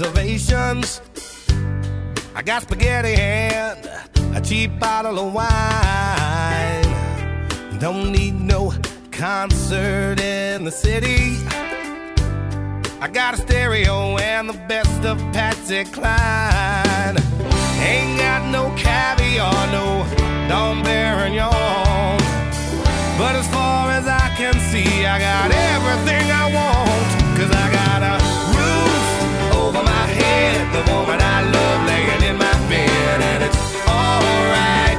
reservations. I got spaghetti and a cheap bottle of wine. Don't need no concert in the city. I got a stereo and the best of Patsy Cline. Ain't got no caviar, no Dom Perignon. But as far as I can see, I got everything I want. 'Cause I got a roof over my head, the woman I love laying in my bed, and it's alright,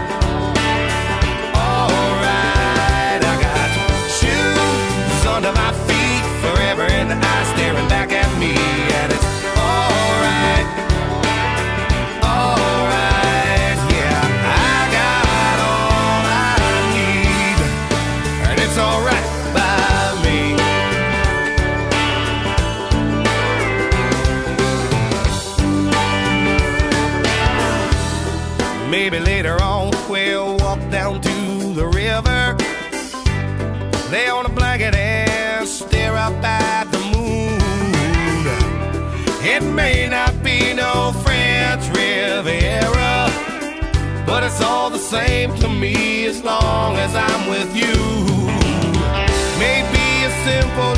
alright. I got shoes under my feet, forever in the eye staring back at me, and it's alright, alright. Yeah, I got all I need, and it's alright by me. Maybe later on we'll walk down to the river, lay on a blanket and stare up at the moon. It may not be no French Riviera, but it's all the same to me as long as I'm with you. Maybe a simple